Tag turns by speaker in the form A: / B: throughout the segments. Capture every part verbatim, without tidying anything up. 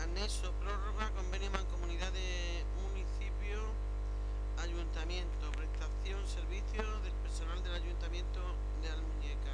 A: Anexo, prórroga, convenio mancomunidad de municipio, ayuntamiento, prestación, servicio del personal del ayuntamiento de Almuñécar.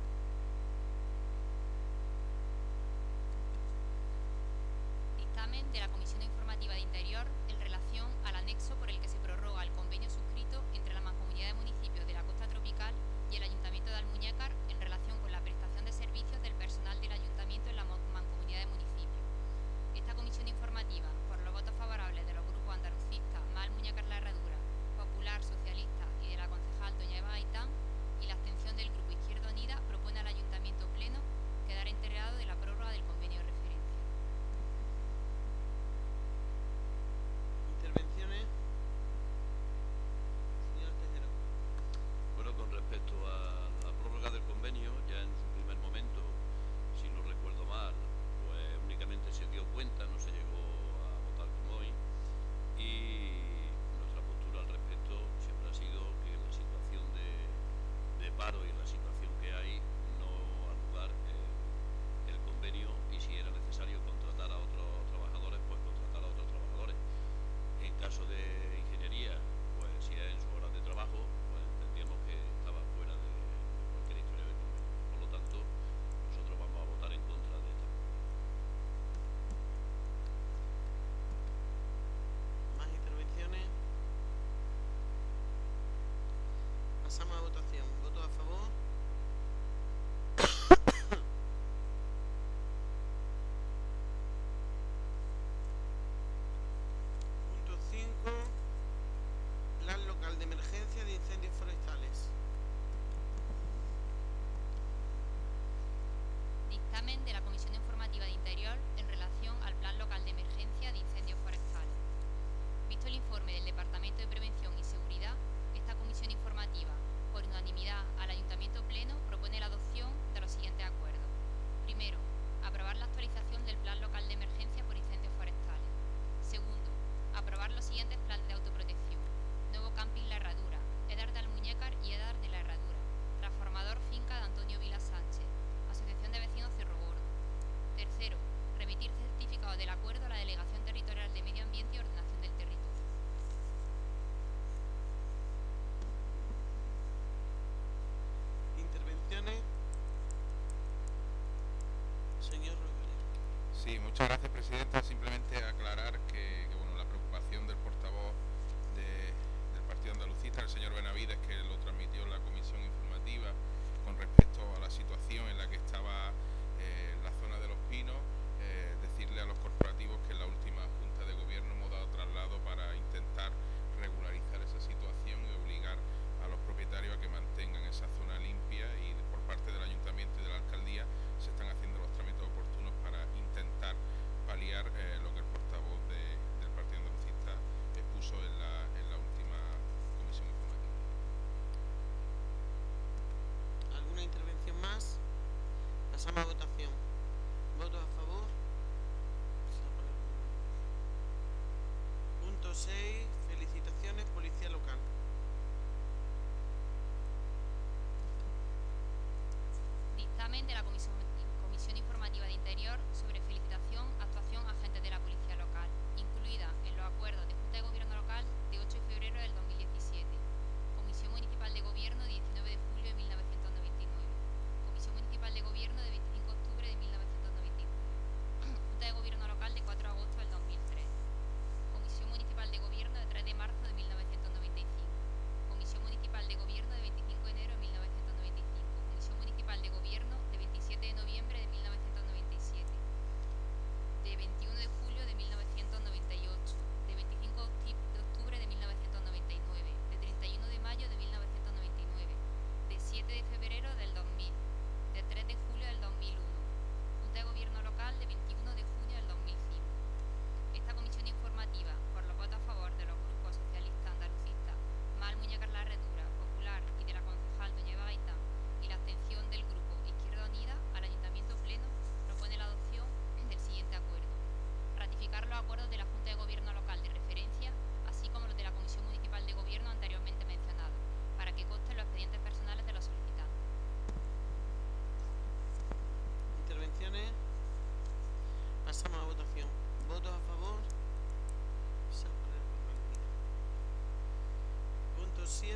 B: Dictamen de la Comisión Informativa de Interior en relación al anexo por el que se prorroga el convenio suscrito entre la Mancomunidad de Municipios de la Costa Tropical y el Ayuntamiento de Almuñécar en relación con la prestación de servicios del personal del Ayuntamiento en la Mancomunidad de Municipios. Esta comisión informativa, por los votos favorables de los grupos andalucistas, más Almuñécar La Herradura, Popular, Socialista y de la concejal doña Eva Aitán, y la abstención del Grupo Izquierda Unida, propone al Ayuntamiento Pleno quedar enterado de la prórroga del convenio de referencia.
A: Intervenciones. Señor Tejero.
C: Bueno, con respecto a la prórroga del convenio, ya en su primer momento, si no recuerdo mal, pues únicamente se dio cuenta, no se llegó a votar como hoy, y nuestra postura al respecto siempre ha sido que en la situación de, de paro y en la situación que hay, no anular el, el convenio, y si era necesario contratar a otros trabajadores, pues contratar a otros trabajadores. En caso de ingeniería, pues si es en su hora de trabajo, pues entendíamos que estaba fuera de, de cualquier historia de convenio. Por lo tanto, nosotros vamos a votar en contra de esta.
A: Más intervenciones. Pasamos a votación. ¿Votos a favor? Punto cinco. Plan local de emergencia de incendios forestales.
B: Dictamen de la Comisión Informativa de Interior en relación al Plan Local de Emergencia de Incendios Forestales. Visto el informe del Departamento de Prevención y Seguridad, esta comisión informativa, por unanimidad al Ayuntamiento Pleno, propone la adopción de los siguientes acuerdos. Primero, aprobar la actualización del Plan Local de Emergencia por Incendios Forestales. Segundo, aprobar los siguientes planes de autoprotección: Nuevo Camping La Herradura, Edar de Almuñécar y Edar de La Herradura, Transformador Finca de Antonio Vila Sánchez, Asociación de Vecinos Cerro Gordo. Tercero, remitir certificado del acuerdo a la Delegación Territorial de Medio Ambiente y Ordenación del Territorio.
A: Intervenciones. Señor Rodríguez.
D: Sí, muchas gracias, presidenta. Simplemente aclarar que, que bueno, la preocupación del portavoz de, del Partido Andalucista, el señor Benavides, que lo transmitió en la comisión informativa con respecto a la situación en la que estaba eh, la zona de Los Pinos, eh, decirle a los corporativos que en la última Junta de Gobierno hemos dado traslado para intentar regularizar esa situación y obligar a los propietarios a que mantengan esa zona limpia, y por parte del Ayuntamiento y de la Alcaldía se están haciendo los trámites oportunos para intentar paliar eh, lo que el portavoz de, del Partido Andalucista expuso en la, en la última comisión informativa.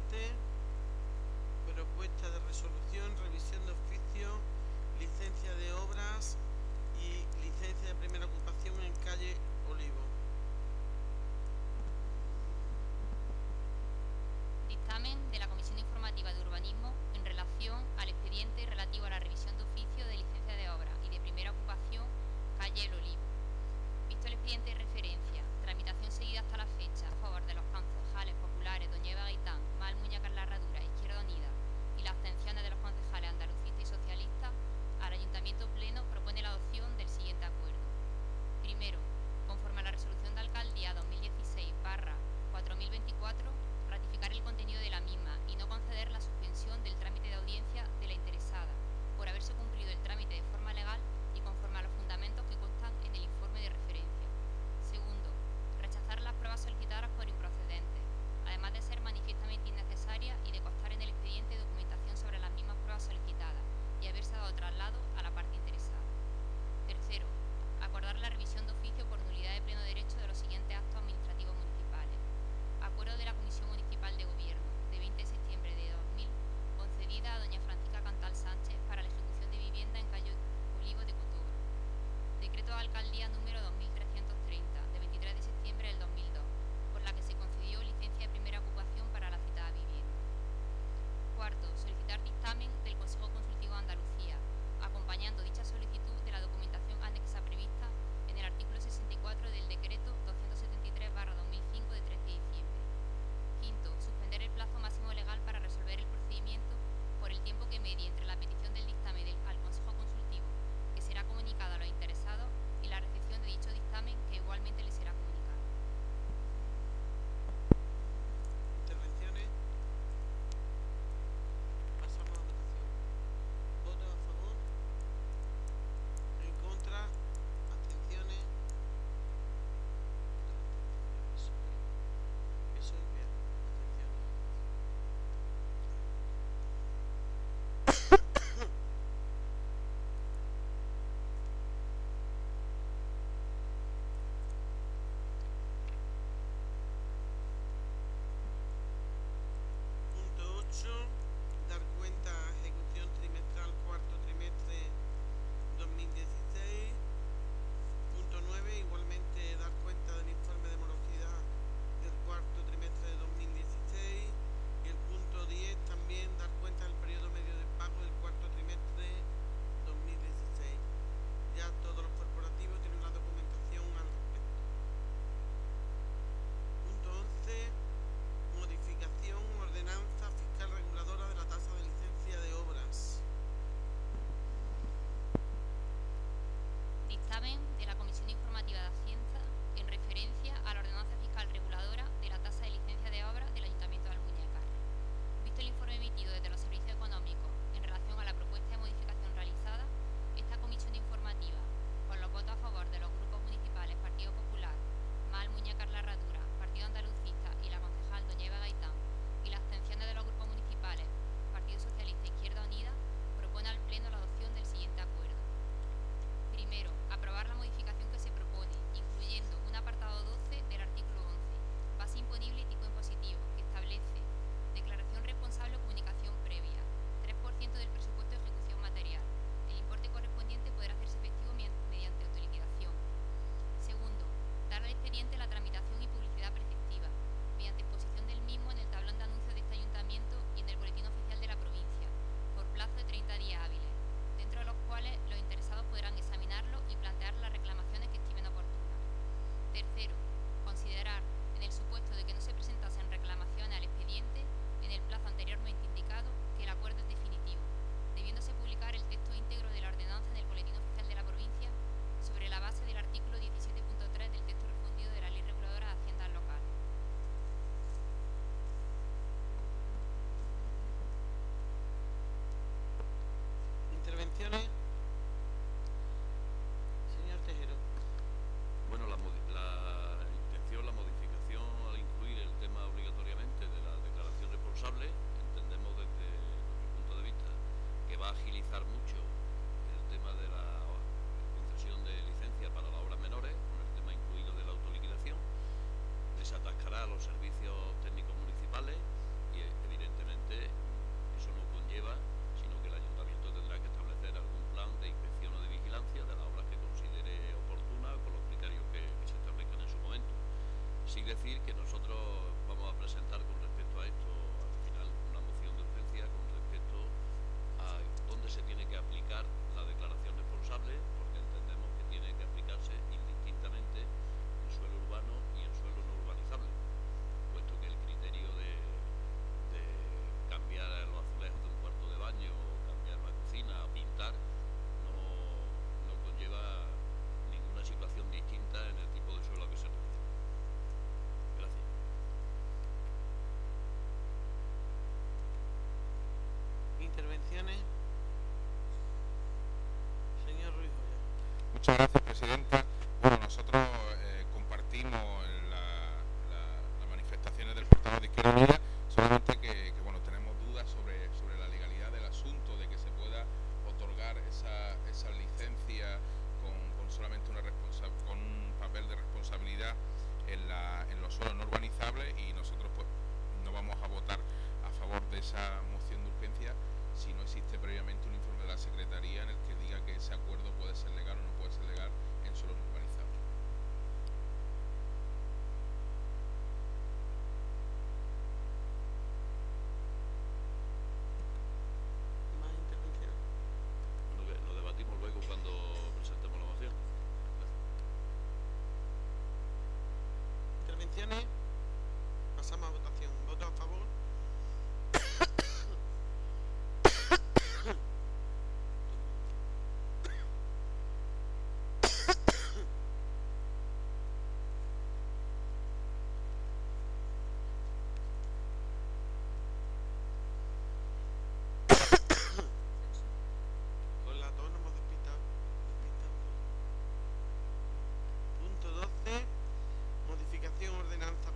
A: debate. Propuesta de resolución, revisión de oficio, licencia de obras y licencia de primera ocupación en calle Olivo.
B: Dictamen de la Comisión Informativa de Urbanismo en relación al expediente relativo a la revisión de oficio de licencia de obra y de primera ocupación calle El Olivo. Visto el expediente de referencia, tramitación seguida hasta la fecha a favor de los concejales populares Doña Eva Gaitán, Mal Muña Carla
C: decir que nosotros vamos a presentar con respecto a esto, al final, una moción de urgencia con respecto a dónde se tiene que aplicar la declaración responsable, porque entendemos que tiene que aplicarse indistintamente en suelo urbano y en suelo no urbanizable, puesto que el criterio de, de cambiar los azulejos de un cuarto de baño, cambiar la cocina, pintar, no, no conlleva ninguna situación distinta en el tipo de suelo a que se refiere. Gracias.
A: Intervenciones. Señor Ruiz Joya.
D: Muchas gracias, presidenta. Bueno, nosotros eh, compartimos la, la, las manifestaciones del portavoz de Izquierda Unida, solamente que, que bueno, tenemos dudas sobre, sobre la legalidad del asunto, de que se pueda otorgar esa, esa licencia con, con solamente una responsa con un papel de responsabilidad en, la, en los suelos no urbanizables, y nosotros pues no vamos a votar a favor de esa moción de urgencia si no existe previamente un informe de la Secretaría en el que diga que ese acuerdo puede ser legal o no puede ser legal en suelo no urbanizable.
A: Más intervenciones.
C: Bueno, que lo debatimos luego cuando presentemos la moción.
A: Intervenciones. Pasamos a votación. ¿Voto a favor? Con la tos nos hemos despistado. Despistado. Punto doce. Modificación ordenanza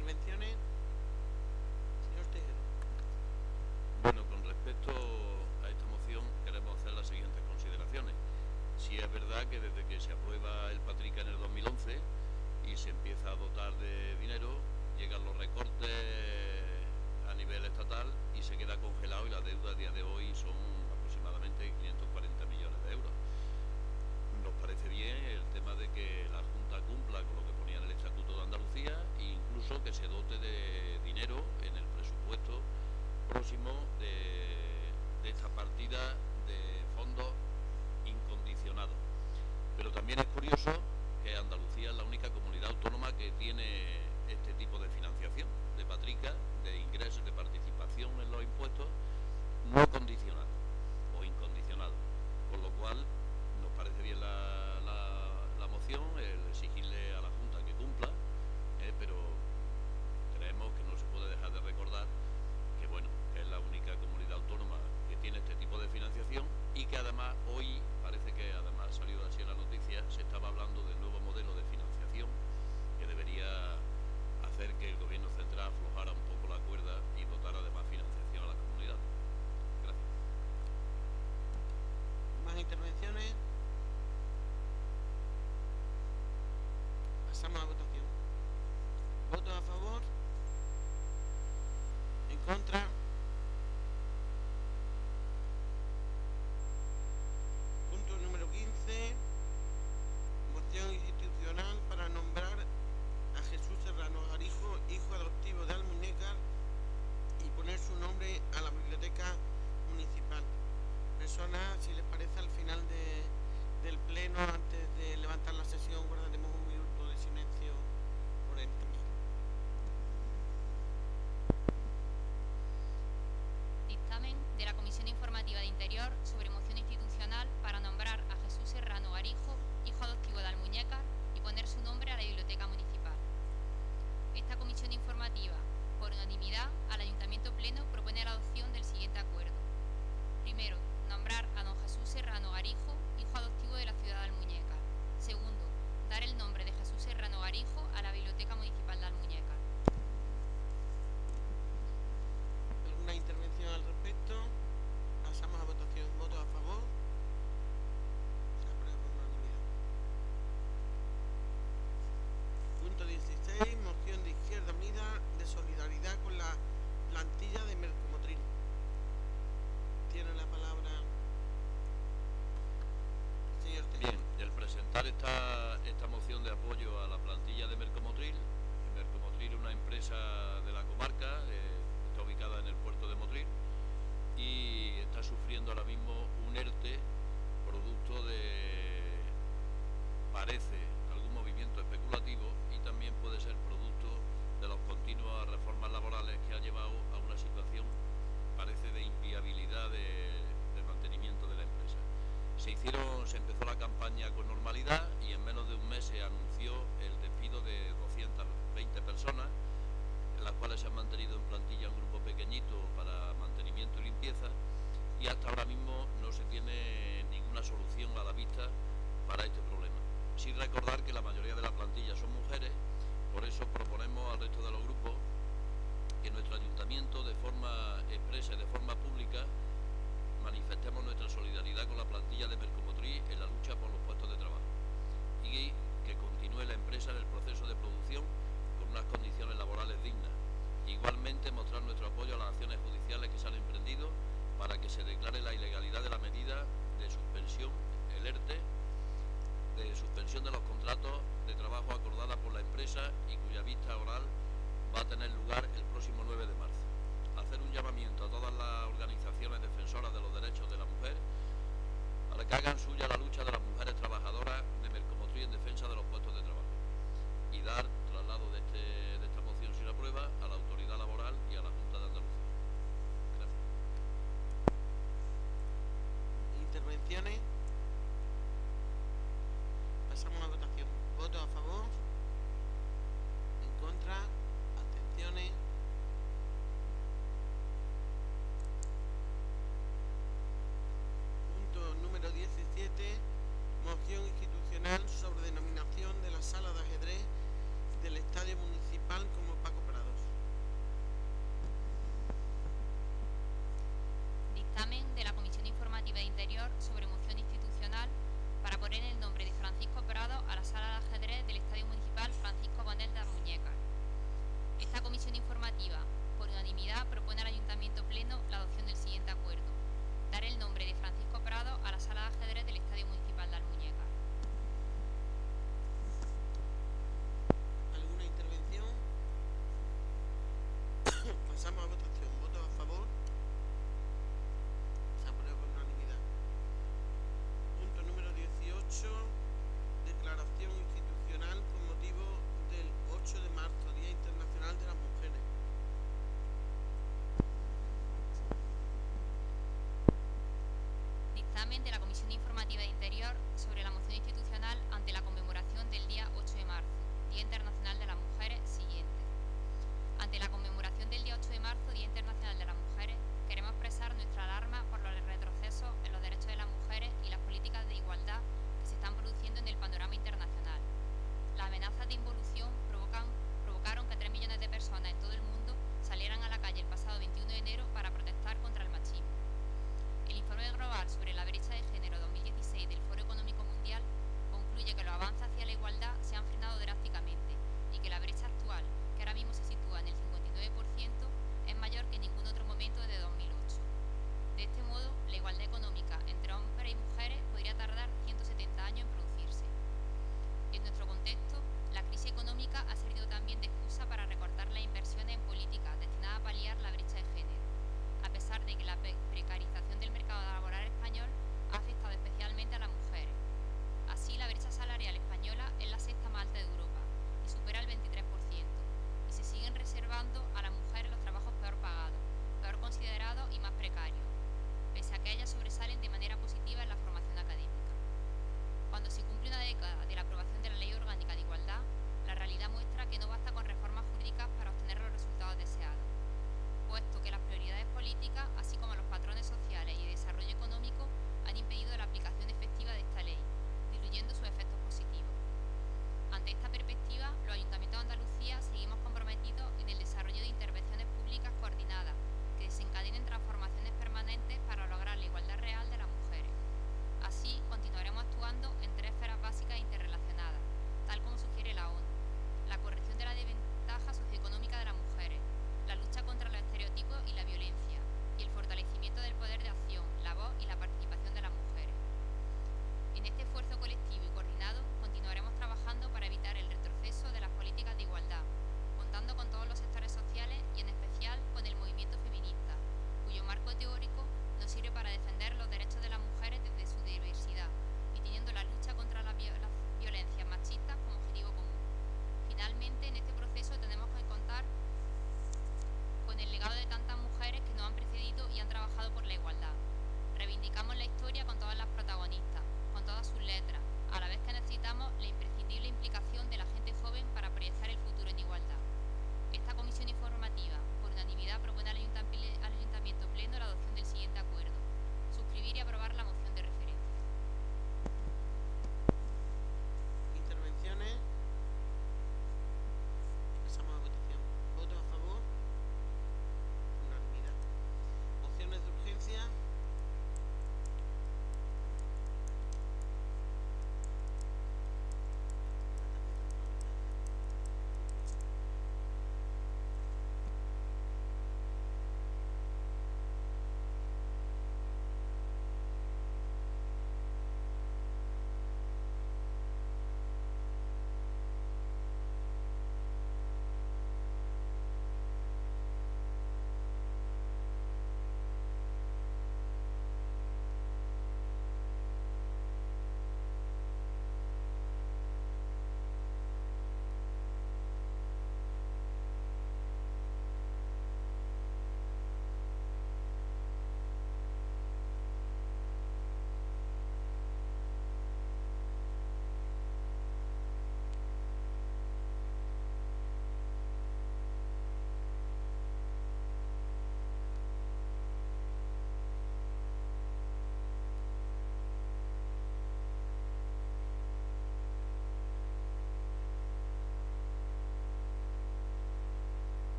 A: intervenciones? Señor Tejero.
C: Bueno, con respecto a esta moción queremos hacer las siguientes consideraciones. Si es verdad que desde que se aprueba el Patrica en el dos mil once y se empieza a dotar de dinero, llegan los recortes a nivel estatal y se queda congelado, y la deuda a día de hoy son aproximadamente quinientos cuarenta millones de euros. Nos parece bien el tema de que la Junta cumpla con lo que ponía en el Estatuto de Andalucía e incluso que se dote de dinero en el presupuesto próximo de, de esta partida de fondos incondicionados. Pero también es curioso que Andalucía es la única comunidad autónoma que tiene este tipo de financiación de Patrica, de ingresos, de participación en los impuestos no condicionado o incondicionado, con lo cual nos parece bien la, la, la moción, el exigirle a la Junta que cumpla, eh, pero creemos que no se puede dejar de recordar que bueno, que es la única comunidad autónoma que tiene este tipo de financiación y que además hoy parece que además ha salido así en la noticia, se estaba hablando del nuevo modelo de financiación que debería hacer que el gobierno central aflojara un poco la cuerda y dotara de más financiación a las comunidades. Gracias.
A: ¿Más intervenciones? Pasamos a la votación. ¿Votos a favor? ¿En contra? Punto número quince. Moción institucional para nombrar a Jesús Serrano Garijo, hijo adoptivo de Almuñécar, y poner su nombre a la biblioteca municipal. Personas, si les parece, al final de, del pleno, antes de levantar la sesión, guardaremos un minuto de silencio por él también.
B: Dictamen de la Comisión Informativa de Interior sobre moción institucional para nombrar a Jesús Serrano Garijo, hijo adoptivo de Almuñécar, y poner su nombre a la biblioteca municipal. Esta comisión informativa, por unanimidad, al Ayuntamiento Pleno propone la adopción del siguiente acuerdo. Primero, nombrar a don Jesús Serrano Garijo, hijo adoptivo de la ciudad de Almuñécar. Segundo, dar el nombre de Jesús Serrano Garijo a la Biblioteca Municipal de Almuñécar.
A: ¿Alguna intervención al respecto? Pasamos a votación. ¿Votos a favor? Se aprueba por unanimidad. Punto dieciséis. Moción de Izquierda Unida de solidaridad con la plantilla de Mercomotril. Tiene la palabra el señor Tejero.
C: Bien, el presentar esta, esta moción de apoyo a la plantilla de Mercomotril. Mercomotril es una empresa de la comarca, eh, está ubicada en el puerto de Motril y está sufriendo ahora mismo un ERTE producto de, parece, algún movimiento especulativo y también puede ser producto de las continuas reformas laborales que ha llevado a una situación, parece, de inviabilidad de, de mantenimiento de la empresa. Se hicieron, se empezó la campaña con normalidad y en menos de un mes se anunció el despido de doscientas veinte personas, en las cuales se han mantenido en plantilla un grupo pequeñito para mantenimiento y limpieza, y hasta ahora mismo no se tiene ninguna solución a la vista para este problema. Sin recordar que la mayoría de la plantilla son mujeres, por eso proponemos al resto de los grupos que nuestro ayuntamiento, de forma expresa y de forma pública, manifestemos nuestra solidaridad con la plantilla de Mercomotril en la lucha por los puestos de trabajo y que continúe la empresa en el proceso de producción con unas condiciones laborales dignas. Igualmente, mostrar nuestro apoyo a las acciones judiciales que se han emprendido para que se declare la ilegalidad de la medida de suspensión, el ERTE, de suspensión de los contratos de trabajo acordada por la empresa y cuya vista oral va a tener lugar el próximo nueve de marzo. Hacer un llamamiento a todas las organizaciones defensoras de los derechos de la mujer para que hagan suya la lucha de las mujeres trabajadoras de Mercomotril en defensa de los puestos de trabajo y dar traslado de, este, de esta moción sin aprueba a la autoridad laboral y a la Junta de Andalucía. Gracias.
A: Intervenciones. Pasamos a la votación. ¿Votos a favor? ¿En contra? ¿Abstenciones? Punto número diecisiete. Moción institucional sobre denominación de la sala de ajedrez del Estadio Municipal como Paco Prado. Pasamos a votación. ¿Votos a favor? Se aprueba por unanimidad. Punto número dieciocho. Declaración institucional con motivo del ocho de marzo, Día Internacional de las Mujeres.
B: Dictamen de la Comisión Informativa de Interior sobre la moción institucional ante la conmemoración del día ocho de marzo, Día Internacional de las Mujeres, siguiente. Ante la conmemoración del día ocho de marzo, Día Internacional de las Mujeres, queremos expresar nuestra alarma por los retrocesos en los derechos de las mujeres y las políticas de igualdad que se están produciendo en el panorama internacional. Las amenazas de involución provocan, provocaron que tres millones de personas en todo el mundo salieran a la calle el pasado veintiuno de enero para protestar contra el machismo. El informe global sobre la brecha de género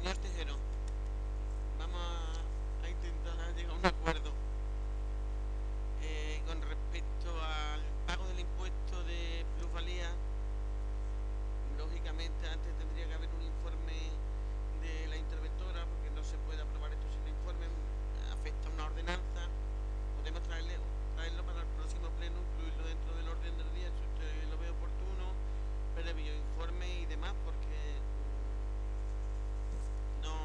A: Señor Tejero, vamos a, a intentar llegar a un acuerdo. Eh, con respecto al pago del impuesto de plusvalía, lógicamente antes tendría que haber un informe de la interventora, porque no se puede aprobar esto sin informe, afecta una ordenanza. Podemos traerle, traerlo para el próximo pleno, incluirlo dentro del orden del día, si usted lo ve oportuno, previo informe y demás, porque no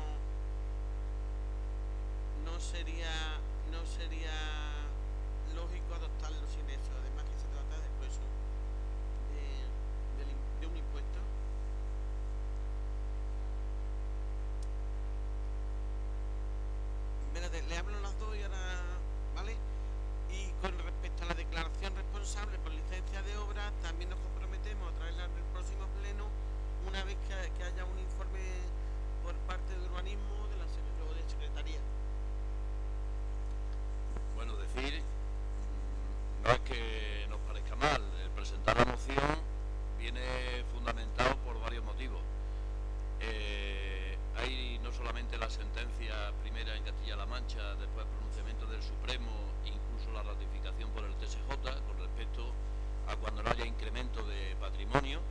A: no sería no sería lógico adoptarlo sin eso, además que se trata después de, de, de un impuesto. Espérate, le hablo a las dos y ahora, ¿vale? Y con respecto a la declaración responsable por licencia de obra, también nos comprometemos a traerla en el próximo pleno una vez que, que haya un informe por parte de urbanismo de la o de secretaría.
C: Bueno, decir, no es que nos parezca mal, el presentar la moción viene fundamentado por varios motivos. Eh, hay no solamente la sentencia primera en Castilla-La Mancha, después el pronunciamiento del Supremo, incluso la ratificación por el T S J con respecto a cuando no haya incremento de patrimonio,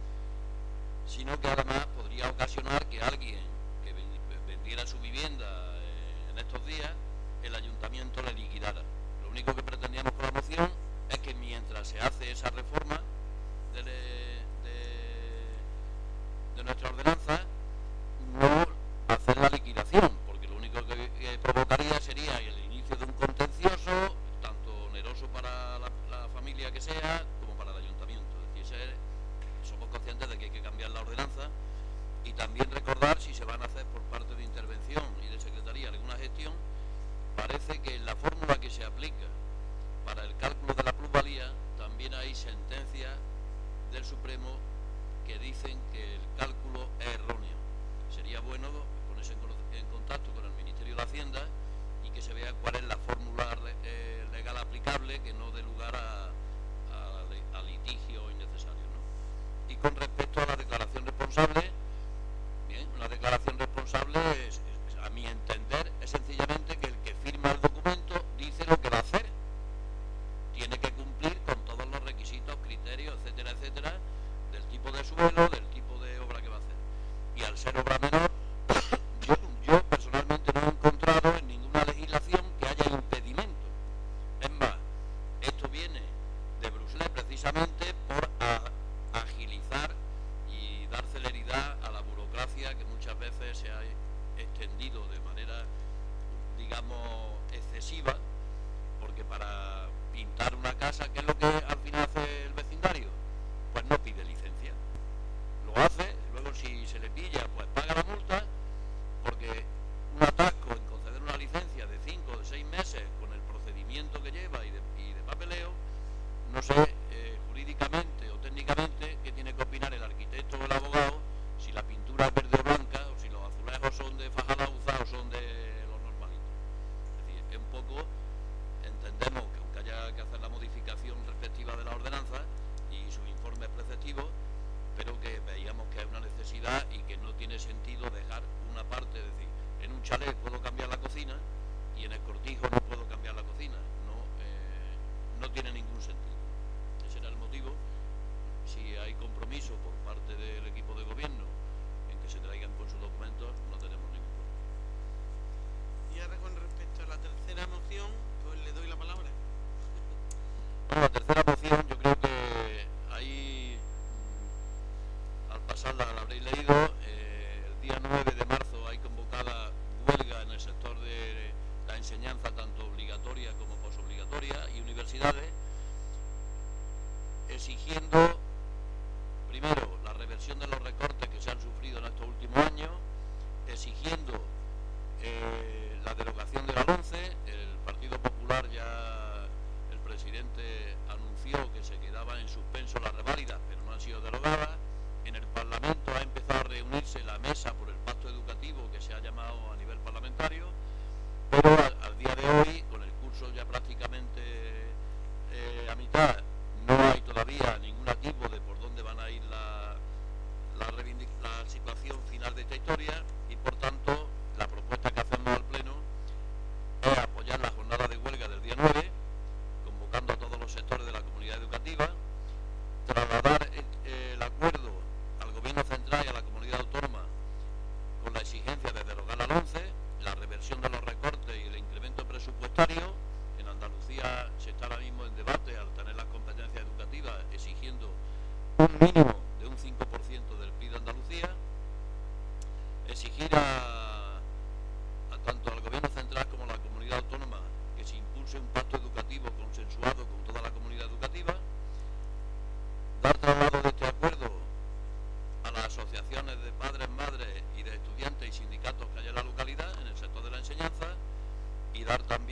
C: sino que además podría ocasionar que alguien que vendiera su vivienda eh, en estos días, el ayuntamiento le liquidara. Lo único que pretendíamos con la moción es que mientras se hace esa reforma de, de, de nuestra ordenanza, no hacer la liquidación, porque lo único que, que provocaría sería el inicio de un contencioso, tanto oneroso para la, la familia que sea, como para el ayuntamiento. Es decir, ese, somos conscientes de que hay que cambiar la ordenanza y también recordar si se van a hacer por parte de intervención y de secretaría alguna gestión. Parece que en la fórmula que se aplica para el cálculo de la plusvalía también hay sentencias del Supremo que dicen que el cálculo es erróneo. Sería bueno ponerse en contacto con el Ministerio de Hacienda y que se vea cuál es la fórmula eh, legal aplicable, que no dé lugar a, a, a litigio innecesario, ¿no? Y con respecto a la declaración responsable, bien, una declaración responsable es, es, a mi entender, es sencillamente que el que firma el documento dice lo que va a hacer. Tiene que cumplir con todos los requisitos, criterios, etcétera, etcétera, del tipo de suelo, del tipo de obra que va a hacer. Y al ser obra menor, yo, yo personalmente no he encontrado en ninguna legislación que haya impedimento. Es más, esto viene de Bruselas precisamente por a, agilizar y dar celeridad a la burocracia que muchas veces se ha extendido de manera, digamos, excesiva, porque para pintar una casa, ¿qué es lo que al final hace el vecindario? Pues no pide licencia. Lo hace, luego si se le pilla, pues paga la multa, porque un atasco en conceder una licencia de cinco o de seis meses con el procedimiento que lleva y de, y de papeleo, no sé eh, jurídicamente o técnicamente qué tiene que opinar el arquitecto o el abogado, si la pintura es verde o blanca, o si los azulejos son de faja lauza o son de los normalitos. Es decir, que un poco entendemos que aunque haya que hacer la modificación respectiva de la ordenanza y sus informes preceptivos, pero que veíamos que hay una necesidad y que no tiene sentido dejar una parte, es decir, en un chalet puedo cambiar la cocina y en el cortijo no puedo cambiar la cocina, no, eh, no tiene ningún sentido. Ese era el motivo. Si hay compromiso por parte del equipo de gobierno en que se traigan con sus documentos, no tenemos ningún problema.
A: Y ahora con respecto a la tercera moción, pues le doy la palabra.
C: Bueno, la tercera moción, yo creo que ahí, al pasarla, la habréis leído, eh, el día nueve de marzo hay convocada huelga en el sector de la enseñanza, tanto obligatoria como posobligatoria, y universidades, exigiendo, primero, la reversión de los recortes que se han sufrido en estos últimos años, exigiendo eh, la derogación de la LOMCE. El Partido Popular ya, el presidente anunció que se quedaba en suspenso las reválidas, pero no han sido derogadas. En el Parlamento ha empezado a reunirse la mesa por el pacto educativo que se ha llamado a nivel parlamentario, pero al, al día de hoy, con el curso ya prácticamente un mínimo de un cinco por ciento del P I B de Andalucía, exigir a, a tanto al Gobierno central como a la comunidad autónoma que se impulse un pacto educativo consensuado con toda la comunidad educativa, dar traslado de este acuerdo a las asociaciones de padres, madres y de estudiantes y sindicatos que hay en la localidad, en el sector de la enseñanza, y dar también